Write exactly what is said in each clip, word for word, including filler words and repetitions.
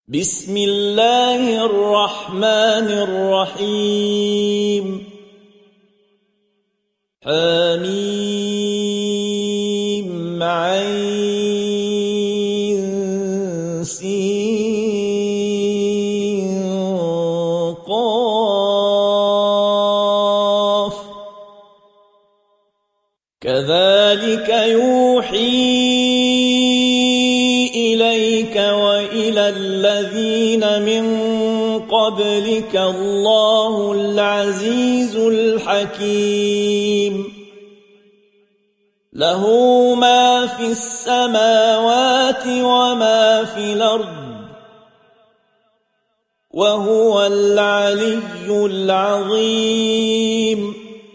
بسم الله الرحمن الرحيم حميم عين سين قاف كذلك يوحي إليك وإلى الذين من قبلك الله العزيز الحكيم له ما في السماوات وما في الأرض وهو العلي العظيم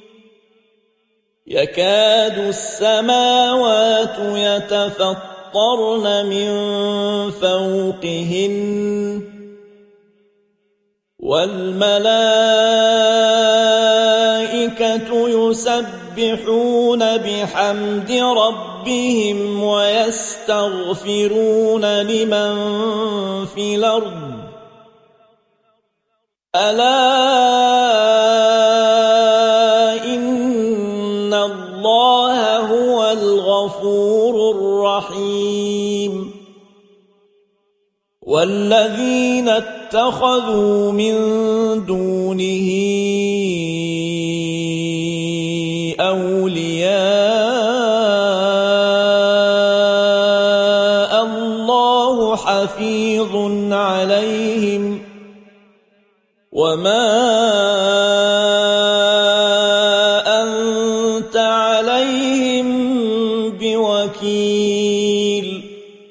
يكاد السماوات يتفطرن طرن من فوقهن والملائكة يسبحون بحمد ربهم ويستغفرون لمن في الأرض ألا إن الله هو الغفور الرحيم والذين اتخذوا من دونه أولياء الله حفيظ عليهم وما أنت عليهم بوكيل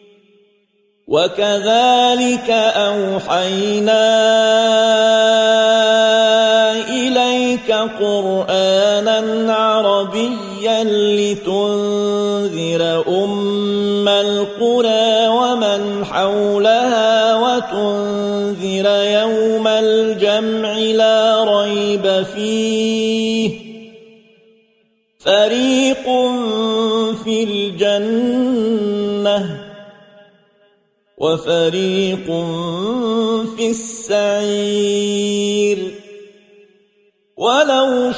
وكذلك أوحينا إليك قرآنا عربيا لتنذر أم القرى ومن حولها وتنذر يوم الجمع لا ريب فيه فريق في الجنة وفريق في السعير ولو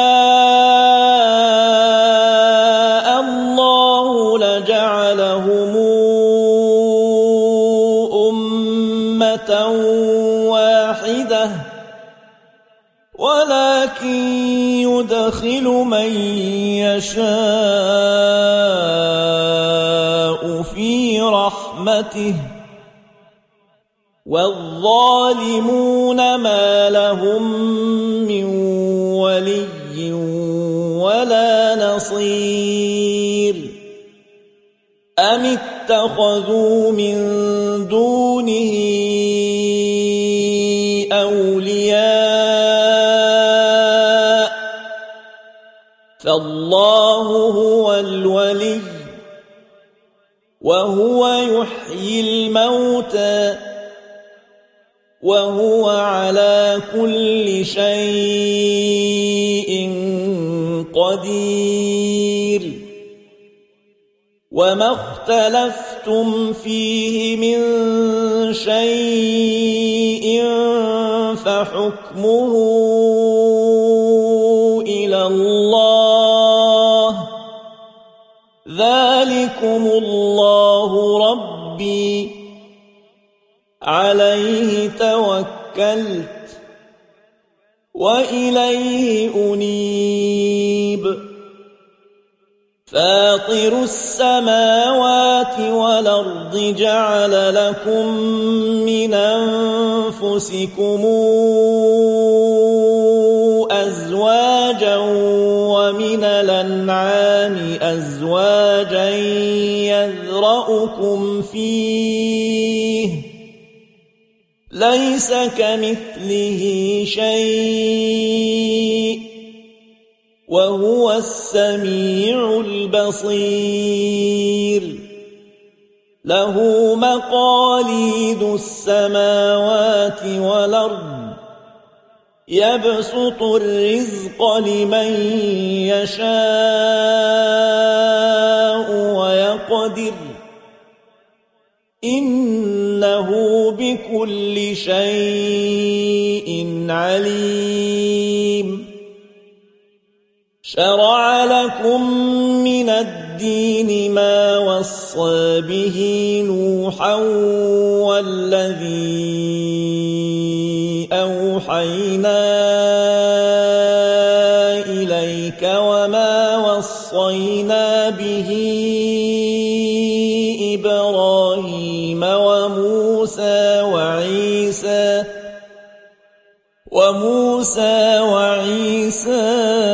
شاء الله لجعلهم أمة واحدة ولكن يدخل من يشاء في رحمته والظالمون ما لهم من ولي ولا نصير أم اتخذوا من دونه أولياء فالله هو الولي وهو يحيي الموتى وهو على كل شيء قدير وما اختلفتم فيه من شيء فحكمه إلى الله ذلكم الله ربي عليه توكلت وإليه أنيب فاطر السماوات والأرض جعل لكم من أنفسكم أزواجا ومن الأنعام أزواجا يذرأكم فيه ليس كمثله شيء وهو السميع البصير له مقاليد السماوات والأرض يبسط الرزق لمن يشاء ويقدر إن إنه بكل شيء عليم شرع لكم من الدين ما وصى به نوحا والذي أوحينا إليك وما وصينا به إبراهيم وموسى وعيسى وموسى وعيسى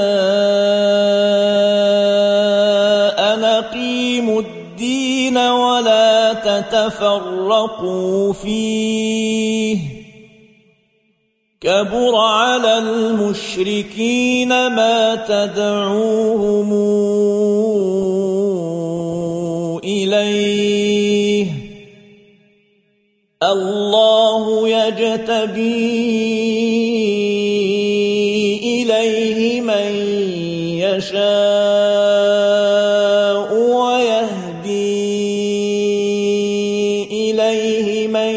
أن أقيموا الدين ولا تتفرقوا فيه كبر على المشركين ما تدعوهم إليه الله يجتبي إليه من يشاء ويهدي إليه من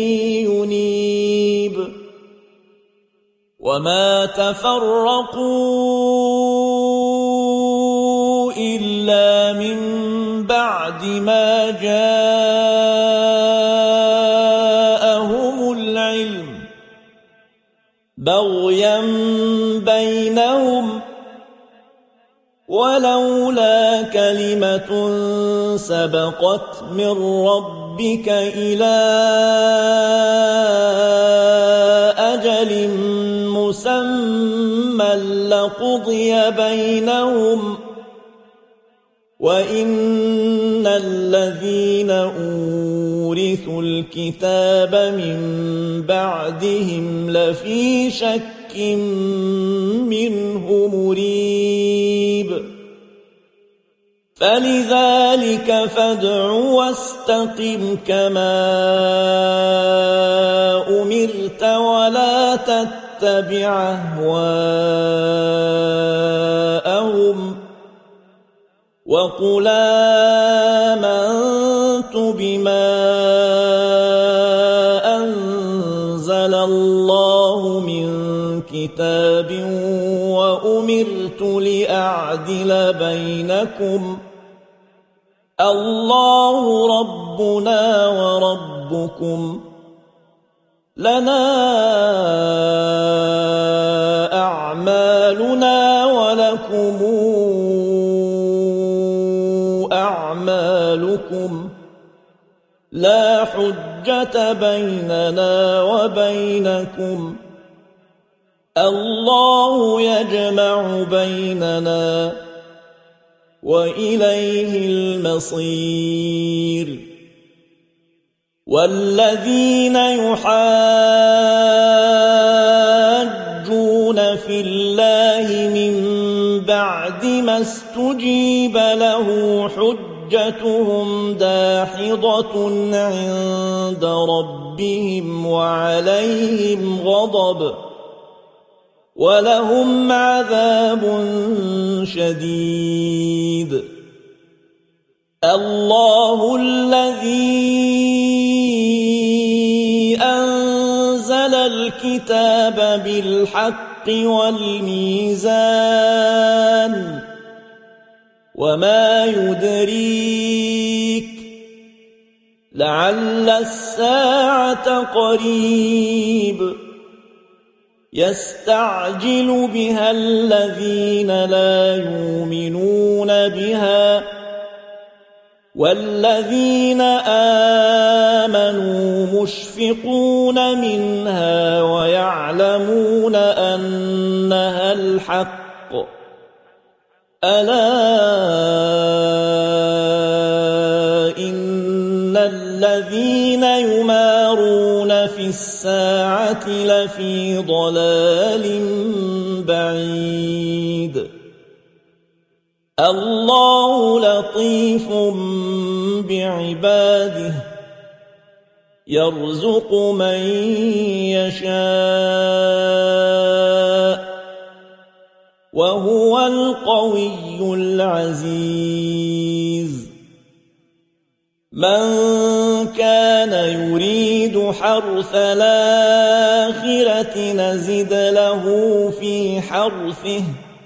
ينيب وما تفرقوا إلا من بعد ما جاءهم العلم بغيا بينهم ولولا كلمة سبقت من ربك إلى أجل مسمى لقضي بينهم وإن الذين أورثوا الكتاب من بعدهم لفي شك منه مريب فلذلك فادع واستقم كما أمرت ولا تتبع أهواءهم وقل آمنت بما أنزل الله من كتاب وأمرت لأعدل بينكم الله ربنا وربكم لنا أعمالنا ولكم أعمالكم لا حجة بيننا وبينكم الله يجمع بيننا وإليه المصير والذين يحاجون في الله من بعد ما استجيب له حجتهم داحضة عند ربهم وعليهم غضب ولهم عذاب شديد الله الذي أنزل الكتاب بالحق والميزان وما يدريك لعل الساعة قريب يستعجل بها الذين لا يؤمنون بها والذين آمنوا مشفقون منها ويعلمون أنها الحق ألا إن الذين يمارون في الساعة لفي ضلال بعيد الله لطيف بعباده يرزق من يشاء وهو القوي العزيز من كان يريد حرث الآخرة نزد له في حرثه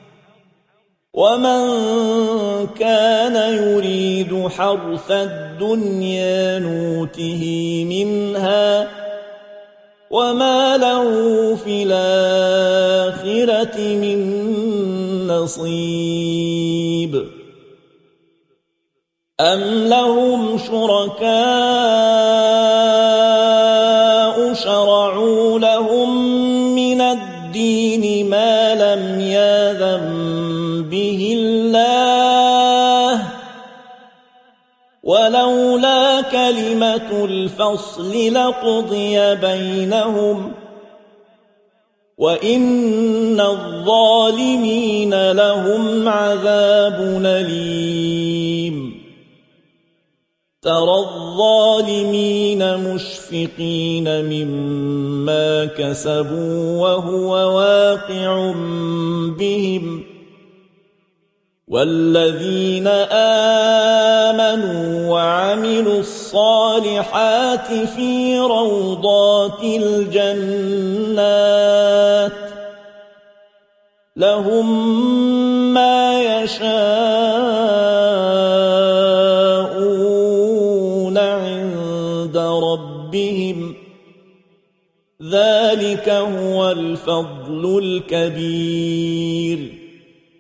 ومن كان يريد حرث الدنيا نوته منها وما له في الآخرة من نصيب أم لهم شركاء شرعوا لهم من الدين ما لم يأذن به الله ولولا كلمة الفصل لقضي بينهم وإن الظالمين لهم عذاب أليم ترى الظالمين مشفقين مما كسبوا وهو واقع بهم والذين آمنوا وعملوا الصالحات في روضات الجنات لهم ما يشاءون عند ربهم ذلك هو الفضل الكبير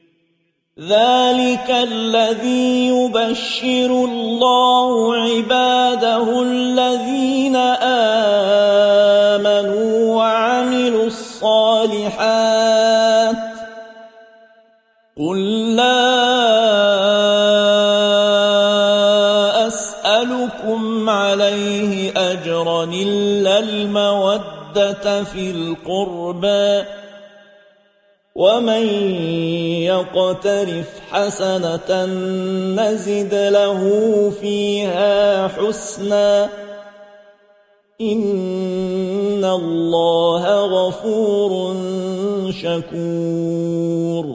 ذلك الذي يبشر الله عباده الذين آمنوا وعملوا الصالحات قل لا أسألكم عليه أجرا إلا المودة في القربى ومن يقترف حسنة نزد له فيها حسنا إن الله غفور شكور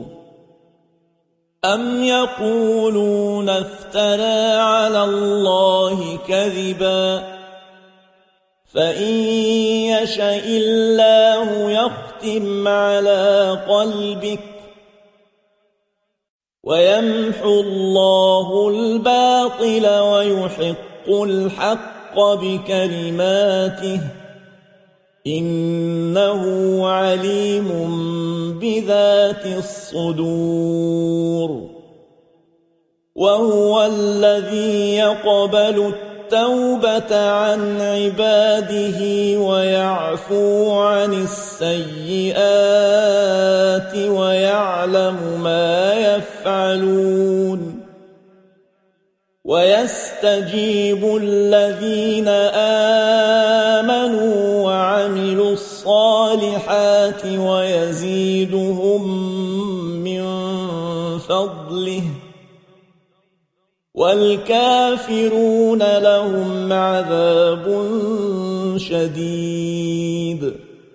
أم يقولون افترى على الله كذبا فإن يشاء الله يختم على قلبك ويمحو الله الباطل ويحق الحق بكلماته إنه عليم بذات الصدور وهو الذي يقبل التوبة عن عباده ويعفو عن السيئات ويعلم ما يفعلون ويستجيب الذين آمنوا وعملوا الصالحات ويزيدهم من فضله والكافرون لهم عذاب شديد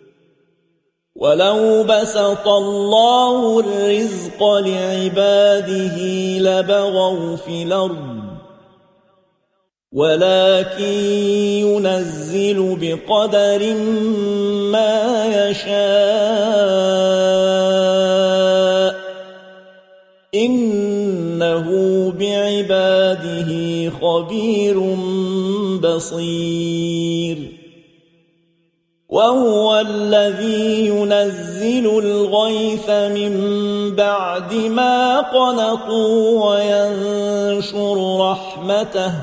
ولو بسط الله الرزق لعباده لبغوا في الأرض ولكن ينزل بقدر ما يشاء إنه بعباده خبير بصير وهو الذي ينزل الغيث من بعد ما قنطوا وينشر رحمته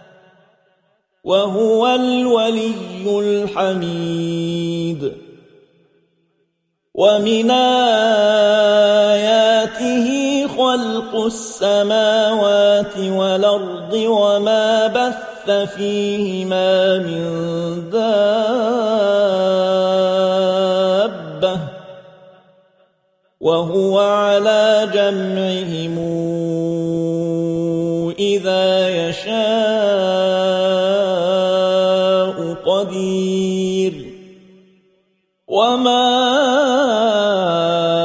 وهو الولي الحميد ومن آياته خلق السماوات والأرض وما بث فيهما من دابة وهو على جمعهم إذا يشاء قدير وما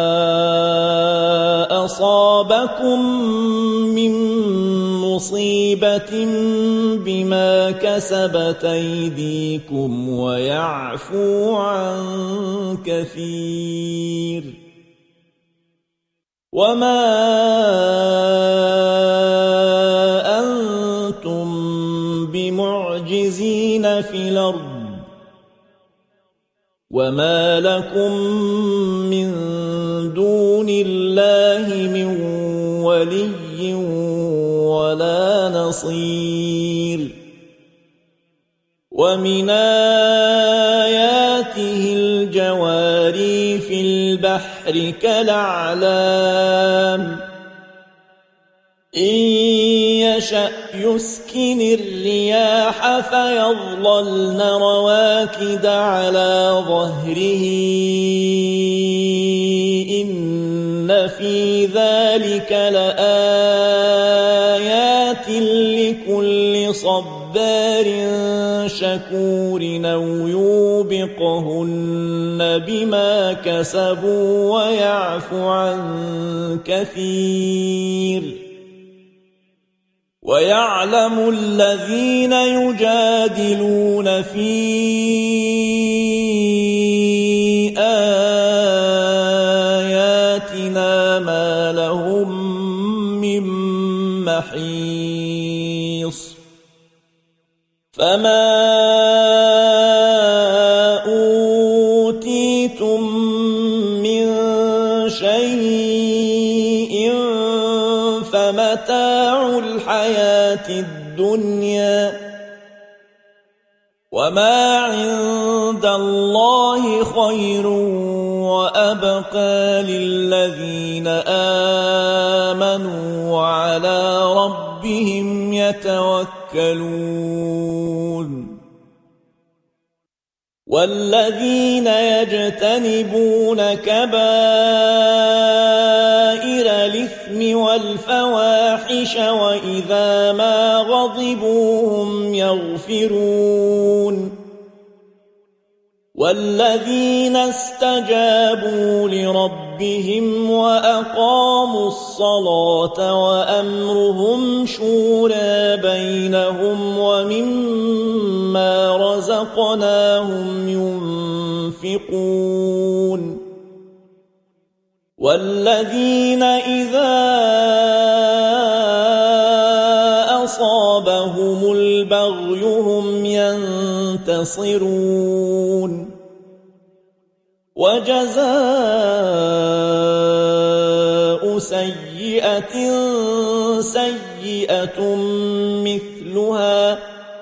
أصابكم من مصيبة مصيبة بما كسبت أيديكم ويعفو عن كثير وما أنتم بمعجزين في الأرض وما لكم من دون الله من ولي ولا نصير ومن آياته الجواري في البحر كالأعلام إن يشأ يسكن الرياح فيظللن رواكد على ظهره إن في ذلك لآيات لكل صبار شكور أو يوبقهن بما كسبوا ويعفو عن كثير ويعلم الذين يجادلون في آياتنا ما لهم من محيص فما أوتيتم من شيء فمتاع الحياة الدنيا وما عند الله خير وأبقى للذين آمنوا وعلى ربهم يتوكلون والذين يجتنبون كبائر الإثم والفواحش وإذا ما غضبوا هم يغفرون والذين استجابوا لربهم وأقاموا الصلاة وأمرهم شورى بينهم ومما رزقناهم ينفقون والذين إذا أصابهم البغي هم ينتصرون وجزاء سيئة سيئة مثلها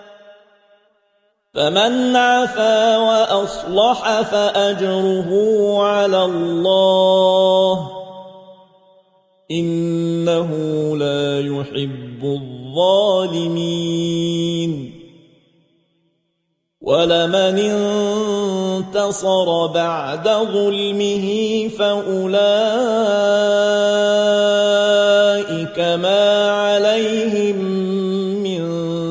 فمن عفا وأصلح فأجره على الله إنه لا يحب الظالمين ولمن انتصر بعد ظلمه فأولئك ما عليهم من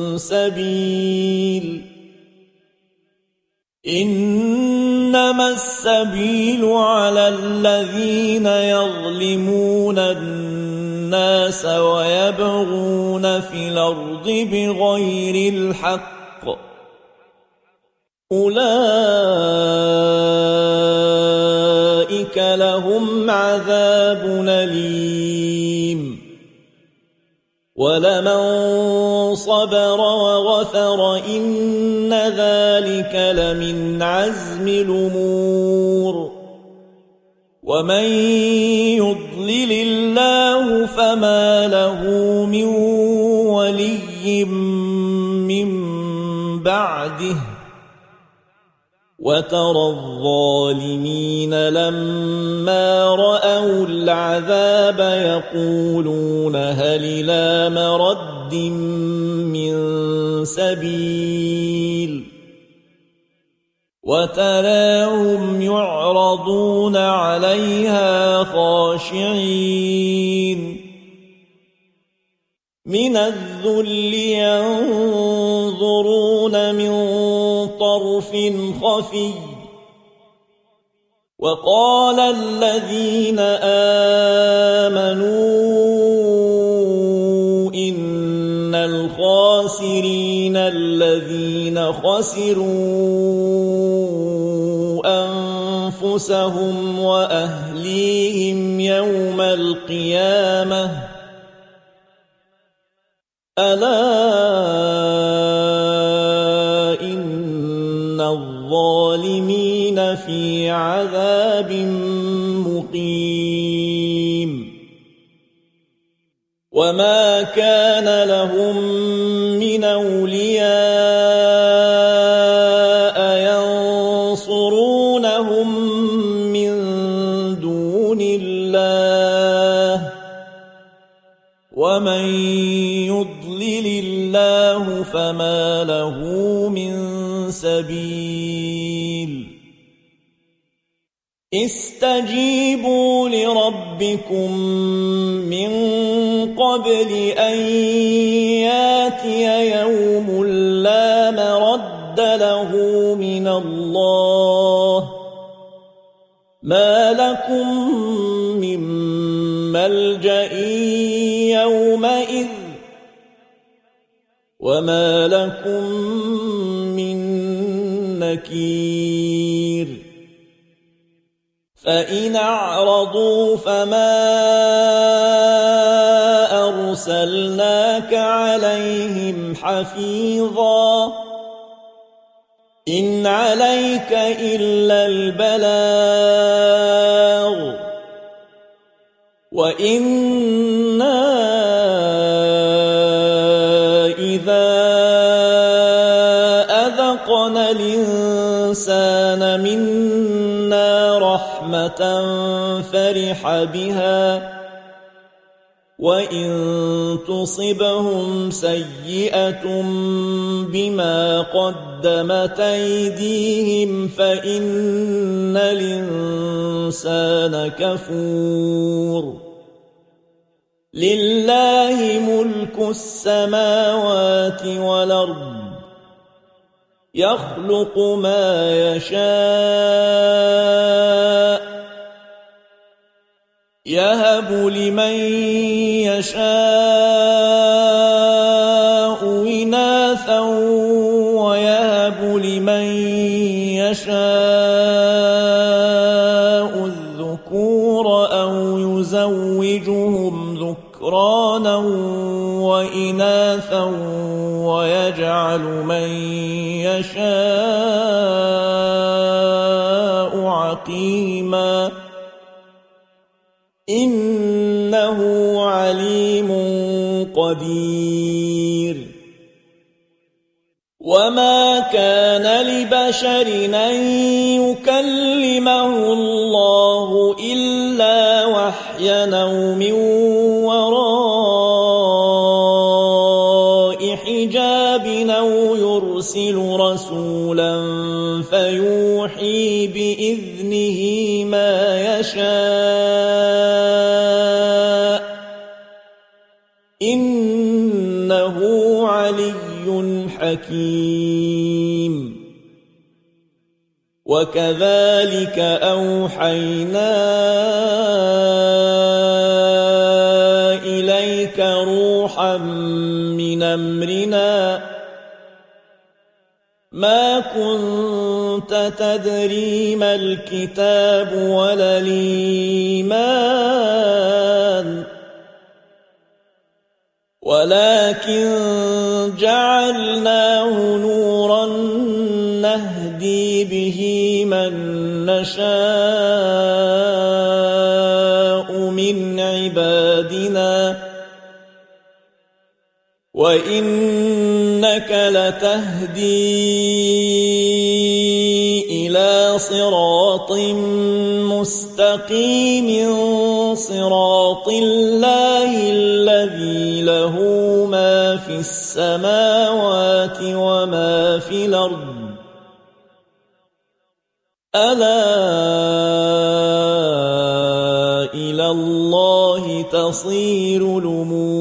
سبيل إنما السبيل على الذين يظلمون الناس ويبغون في الأرض بغير الحق أولئك لهم عذاب أليم ولمن صبر وغفر إن ذلك لمن عزم الأمور ومن يضلل الله فما له من ولي من بعده وترى الظالمين لما رأوا العذاب يقولون هل إلى مرد من سبيل وتراهم يعرضون عليها خاشعين من الذل ينظرون من طرف خفي وقال الذين آمنوا إن الخير الخاسرين الذين خسروا أنفسهم وأهليهم يوم القيامة ألا إن الظالمين في عذاب مقيم وما كان لهم من أولياء ينصرونهم من دون الله ومن يضلل الله فما له من سبيل استجيبوا لربكم من قبل أن ياتي يوم لا مرد له من الله ما لكم من ملجأ يومئذ وما لكم من نكير فإن أعرضوا فما أرسلناك عليهم حفيظا إن عليك إلا البلاغ وإنا إذا أذقنا الإنسان منا رحمة فرح بها وإن تصبهم سيئة بما قدمت أيديهم فإن الإنسان كفور لله ملك السماوات والأرض يخلق ما يشاء يهب لمن يشاء إناثا ويهب لمن يشاء الذكور أو يزوجهم ذكرانا وإناثا ويجعل من يشاء عقيما إنه عليم قدير وما كان لبشر أن يكلمه الله إلا وحيا أو من وراء حجاب أو يرسل رسولا فيوحي بإذنه ما يشاء إنه علي حكيم وكذلك أوحينا إليك روحا من أمرنا ما كنت تدري ما الكتاب ولا الإيمان ولكن جعلناه نورا نهدي به من نشاء من عبادنا وإنك لتهدي إلى صراط مستقيم صراط الله الذي له ما في السماوات وما في الأرض ألا إلى الله تصير الأمور